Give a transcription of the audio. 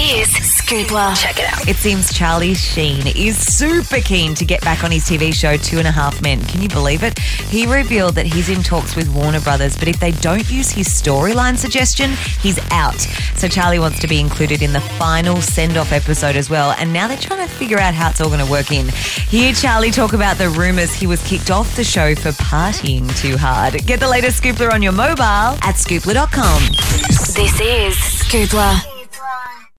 is Scoopla. Check it out. It seems Charlie Sheen is super keen to get back on his TV show 2.5 Men. Can you believe it? He revealed that he's in talks with Warner Brothers, but if they don't use his storyline suggestion, he's out. So Charlie wants to be included in the final send-off episode as well, and now they're trying to figure out how it's all going to work in. Hear Charlie talk about the rumours he was kicked off the show for partying too hard. Get the latest Scoopla on your mobile at scoopla.com. This is Scoopla.